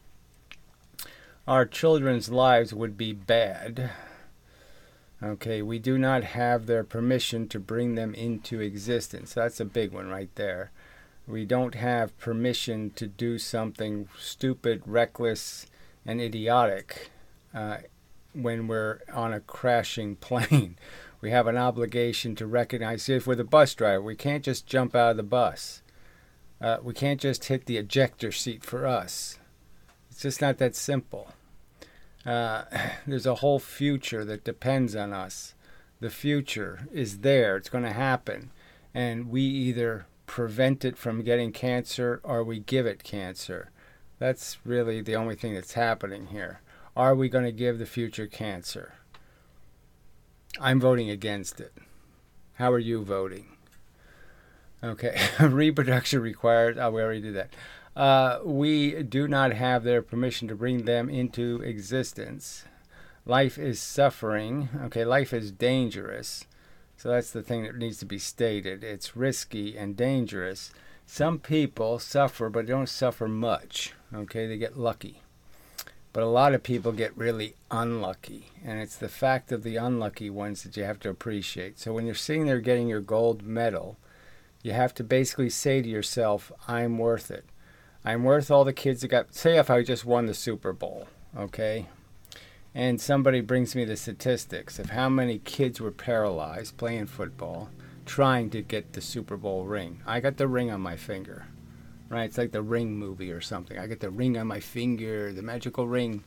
Our children's lives would be bad. Okay, we do not have their permission to bring them into existence. That's a big one right there. We don't have permission to do something stupid, reckless, and idiotic when we're on a crashing plane. We have an obligation to recognize, if we're the bus driver, we can't just jump out of the bus. We can't just hit the ejector seat for us. It's just not that simple. There's a whole future that depends on us. The future is there. It's going to happen. And we either prevent it from getting cancer or we give it cancer. That's really the only thing that's happening here. Are we going to give the future cancer? I'm voting against it. How are you voting? Okay, reproduction required. Oh, we already did that. We do not have their permission to bring them into existence. Life is suffering. Okay, life is dangerous. So that's the thing that needs to be stated. It's risky and dangerous. Some people suffer, but don't suffer much. Okay, they get lucky. But a lot of people get really unlucky. And it's the fact of the unlucky ones that you have to appreciate. So when you're sitting there getting your gold medal, you have to basically say to yourself, I'm worth it. I'm worth all the kids that got, say if I just won the Super Bowl, okay? And somebody brings me the statistics of how many kids were paralyzed playing football, trying to get the Super Bowl ring. I got the ring on my finger, right? It's like the Ring movie or something. I got the ring on my finger, the magical ring.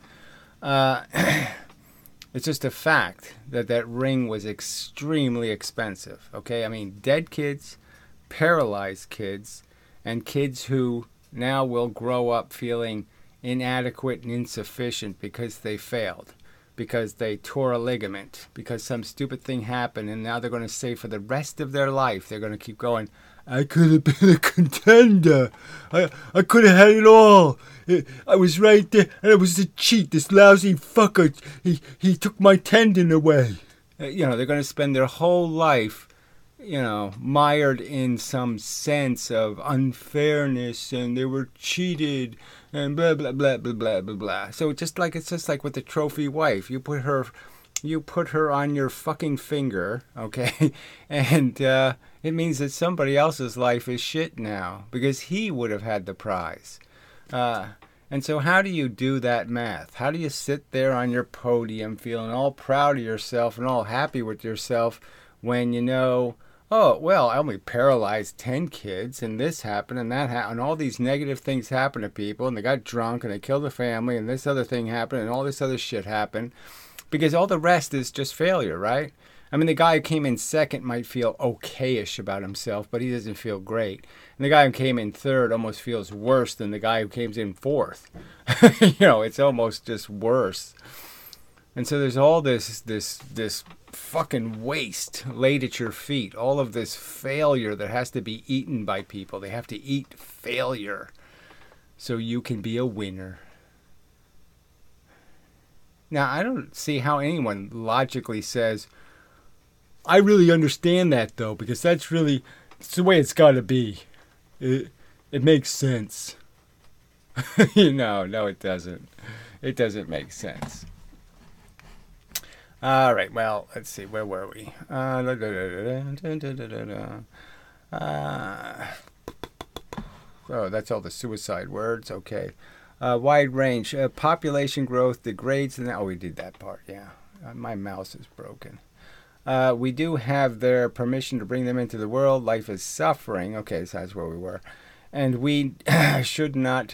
It's just a fact that that ring was extremely expensive, okay? I mean, dead kids, paralyzed kids, and kids who now will grow up feeling inadequate and insufficient because they failed, because they tore a ligament, because some stupid thing happened, and now they're going to say for the rest of their life, they're going to keep going, I could have been a contender. I could have had it all. I was right there, and I was a cheat. This lousy fucker, he took my tendon away. They're going to spend their whole life mired in some sense of unfairness, and they were cheated, and blah blah blah blah blah blah blah. So it's just like with the trophy wife. You put her on your fucking finger, okay, and it means that somebody else's life is shit now because he would have had the prize. And so how do you do that math? How do you sit there on your podium feeling all proud of yourself and all happy with yourself when you know, oh, well, I only paralyzed 10 kids, and this happened, and that happened, and all these negative things happened to people, and they got drunk, and they killed the family, and this other thing happened, and all this other shit happened, because all the rest is just failure, right? I mean, the guy who came in second might feel okay-ish about himself, but he doesn't feel great. And the guy who came in third almost feels worse than the guy who came in fourth. It's almost just worse. And so there's all this fucking waste laid at your feet. All of this failure that has to be eaten by people. They have to eat failure so you can be a winner. Now, I don't see how anyone logically says, I really understand that, though, because it's the way it's got to be. It makes sense. No, it doesn't. It doesn't make sense. All right, well, let's see, where were we? Oh, that's all the suicide words, okay. Wide range. Population growth degrades, we did that part, yeah. My mouse is broken. We do have their permission to bring them into the world. Life is suffering. Okay, so that's where we were. And we should not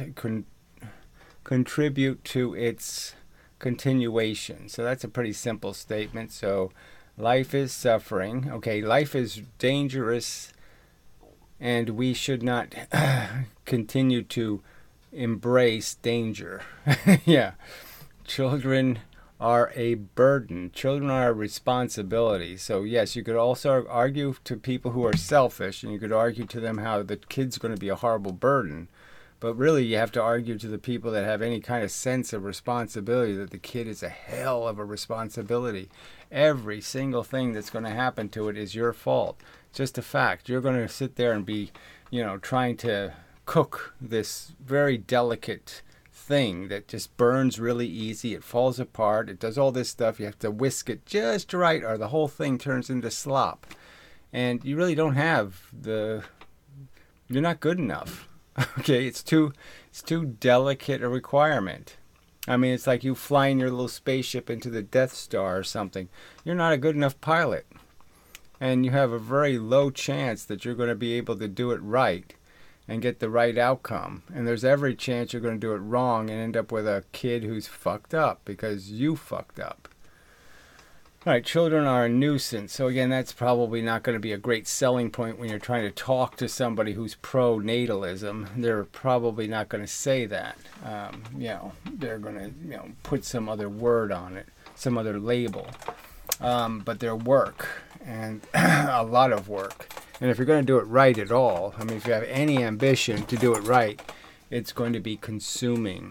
contribute to its continuation. So that's a pretty simple statement. So life is suffering. Okay, life is dangerous, and we should not continue to embrace danger. Yeah. Children are a burden. Children are a responsibility. So yes, you could also argue to people who are selfish, and you could argue to them how the kid's going to be a horrible burden. But really, you have to argue to the people that have any kind of sense of responsibility that the kid is a hell of a responsibility. Every single thing that's going to happen to it is your fault. It's just a fact. You're going to sit there and be, trying to cook this very delicate thing that just burns really easy. It falls apart. It does all this stuff. You have to whisk it just right, or the whole thing turns into slop. And you really don't have you're not good enough. Okay, it's too delicate a requirement. I mean, it's like you flying your little spaceship into the Death Star or something. You're not a good enough pilot. And you have a very low chance that you're going to be able to do it right and get the right outcome. And there's every chance you're going to do it wrong and end up with a kid who's fucked up because you fucked up. All right, children are a nuisance. So again, that's probably not going to be a great selling point when you're trying to talk to somebody who's pro-natalism. They're probably not going to say that. They're going to, put some other word on it, some other label. But their work, and a lot of work. And if you're going to do it right at all, I mean, if you have any ambition to do it right, it's going to be consuming.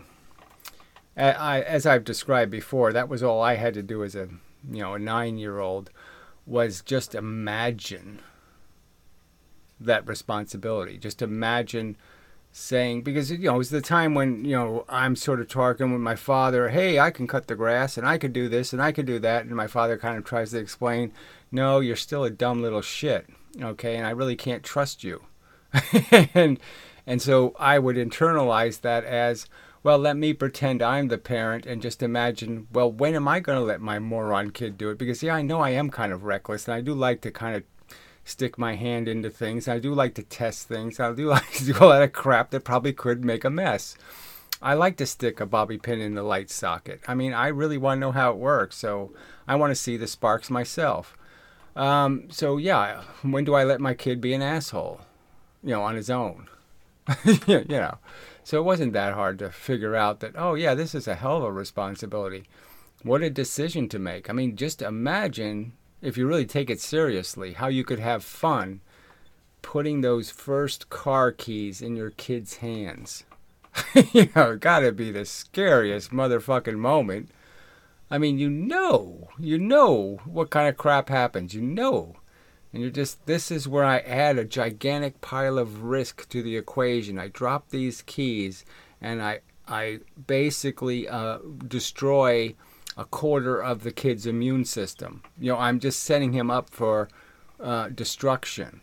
As I've described before, that was all I had to do as a 9-year-old, was just imagine that responsibility. Just imagine saying, because it was the time when I'm sort of talking with my father, hey, I can cut the grass and I could do this and I could do that, and my father kind of tries to explain, no, you're still a dumb little shit, okay, and I really can't trust you. and so I would internalize that as, well, let me pretend I'm the parent and just imagine, well, when am I going to let my moron kid do it? Because, I know I am kind of reckless, and I do like to kind of stick my hand into things. I do like to test things. I do like to do a lot of crap that probably could make a mess. I like to stick a bobby pin in the light socket. I mean, I really want to know how it works, so I want to see the sparks myself. When do I let my kid be an asshole? On his own. So it wasn't that hard to figure out that, this is a hell of a responsibility. What a decision to make. I mean, just imagine, if you really take it seriously, how you could have fun putting those first car keys in your kid's hands. It gotta be the scariest motherfucking moment. I mean, you know what kind of crap happens. And this is where I add a gigantic pile of risk to the equation. I drop these keys, and I basically destroy a quarter of the kid's immune system. I'm just setting him up for destruction.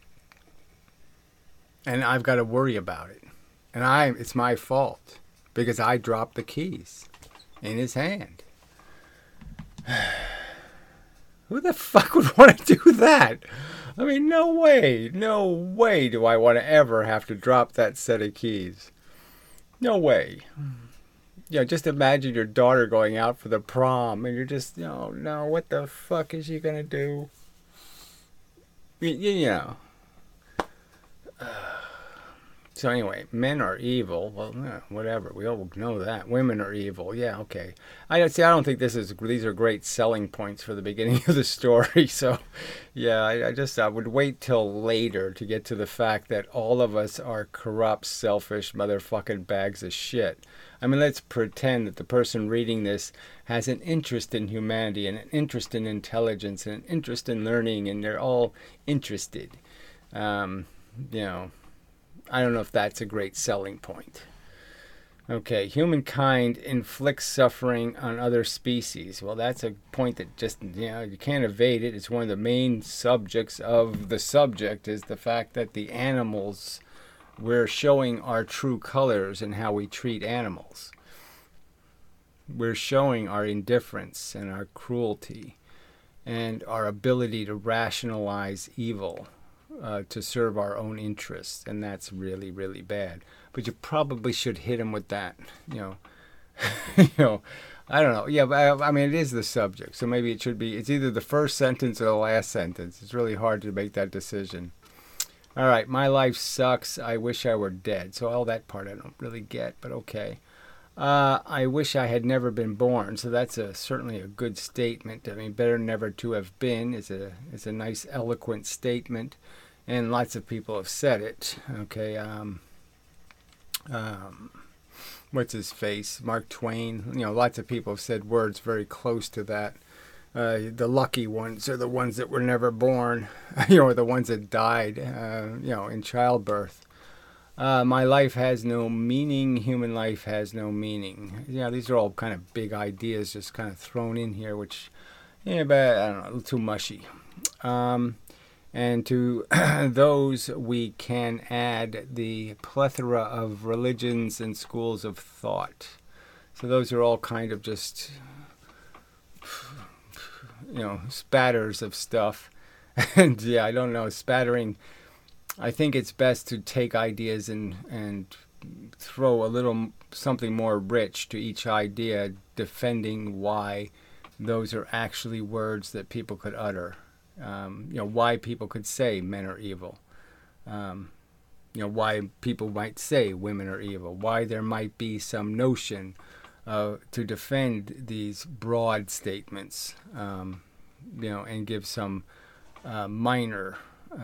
And I've got to worry about it. And it's my fault, because I dropped the keys in his hand. Who the fuck would want to do that? I mean, no way do I want to ever have to drop that set of keys. No way. Just imagine your daughter going out for the prom, and you're just, no, what the fuck is she going to do? So anyway, men are evil. Well, whatever. We all know that. Women are evil. Yeah, okay. I don't think these are great selling points for the beginning of the story. So, I would wait till later to get to the fact that all of us are corrupt, selfish motherfucking bags of shit. I mean, let's pretend that the person reading this has an interest in humanity and an interest in intelligence and an interest in learning, and they're all interested. I don't know if that's a great selling point. Okay, humankind inflicts suffering on other species. Well, that's a point that just, you can't evade it. It's one of the main subjects of the subject, is the fact that the animals, we're showing our true colors in how we treat animals. We're showing our indifference and our cruelty. and our ability to rationalize evil to serve our own interests, and that's really, really bad. But you probably should hit him with that, you know. You know, I don't know. Yeah, but I mean, it is the subject, so maybe it should be. It's either the first sentence or the last sentence. It's really hard to make that decision. All right, my life sucks. I wish I were dead. So all that part I don't really get, but okay. I wish I had never been born. So that's certainly a good statement. I mean, better never to have been is a nice, eloquent statement, and lots of people have said it. Okay. What's his face? Mark Twain. You know, lots of people have said words very close to that. The lucky ones are the ones that were never born, you know, or the ones that died, you know, in childbirth. My life has no meaning. Human life has no meaning. Yeah, these are all kind of big ideas just kind of thrown in here, which, yeah, but I don't know, a little too mushy. And to those we can add the plethora of religions and schools of thought. So those are all kind of just, you know, spatters of stuff. And yeah, I don't know, spattering. I think it's best to take ideas and throw a little something more rich to each idea, defending why those are actually words that people could utter. You know, why people could say men are evil. You know, why people might say women are evil. Why there might be some notion to defend these broad statements, you know, and give some minor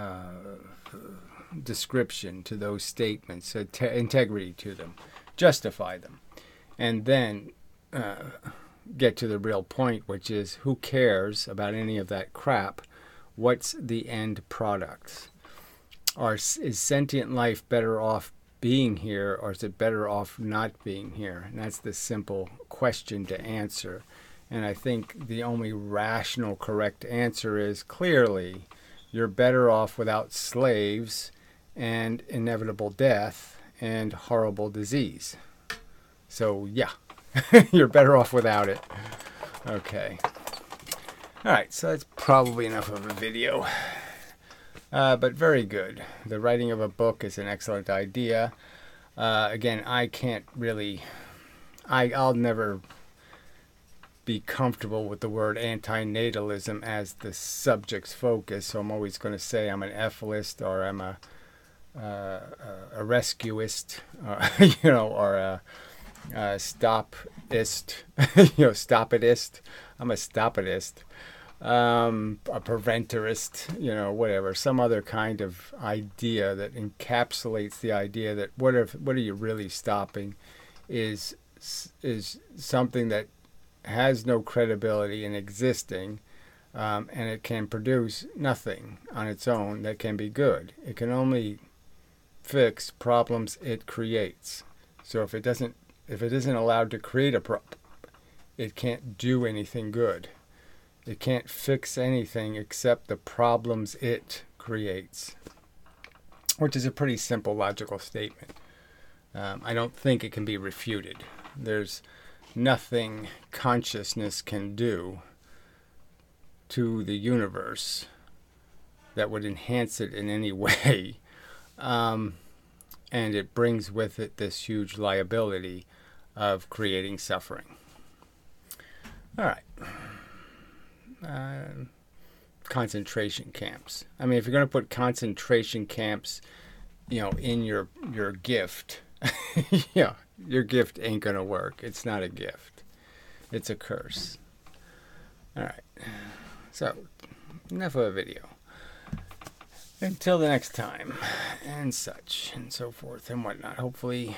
description to those statements, integrity to them, justify them, and then get to the real point, which is who cares about any of that crap? What's the end product? Is sentient life better off being here, or is it better off not being here? And that's the simple question to answer. And I think the only rational, correct answer is clearly you're better off without slaves and inevitable death and horrible disease. So, yeah, you're better off without it. Okay. All right, so that's probably enough of a video. But very good. The writing of a book is an excellent idea. Again, I can't really... I'll never be comfortable with the word antinatalism as the subject's focus, so I'm always going to say I'm an ethicist, or I'm a rescuist, you know, or a stopist, you know, stopitist. I'm a stopitist, a preventorist, you know, whatever, some other kind of idea that encapsulates the idea that what are you really stopping is something that has no credibility in existing, and it can produce nothing on its own that can be good. It can only fix problems it creates. So if it isn't allowed to create a problem, it can't do anything good. It can't fix anything except the problems it creates, which is a pretty simple logical statement. I don't think it can be refuted. There's nothing consciousness can do to the universe that would enhance it in any way. And it brings with it this huge liability of creating suffering. All right. Concentration camps. I mean, if you're going to put concentration camps, you know, in your gift, yeah, your gift ain't going to work. It's not a gift. It's a curse. All right. So, enough of a video. Until the next time, and such, and so forth, and whatnot. Hopefully,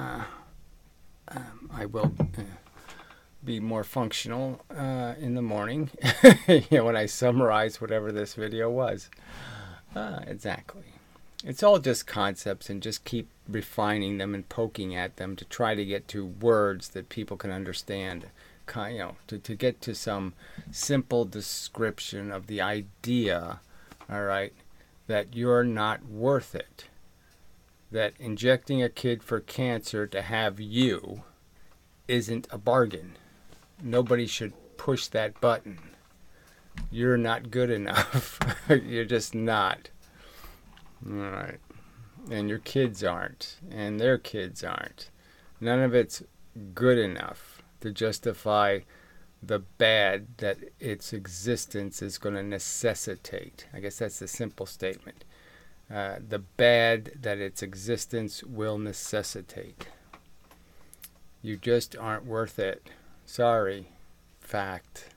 I will be more functional in the morning, you know, when I summarize whatever this video was. Exactly. It's all just concepts, and just keep refining them and poking at them to try to get to words that people can understand. You know, to get to some simple description of the idea, all right, that you're not worth it. That injecting a kid for cancer to have you isn't a bargain. Nobody should push that button. You're not good enough. You're just not. All right. And your kids aren't. And their kids aren't. None of it's good enough to justify the bad that its existence is going to necessitate. I guess that's the simple statement. The bad that its existence will necessitate. You just aren't worth it. Sorry. Fact.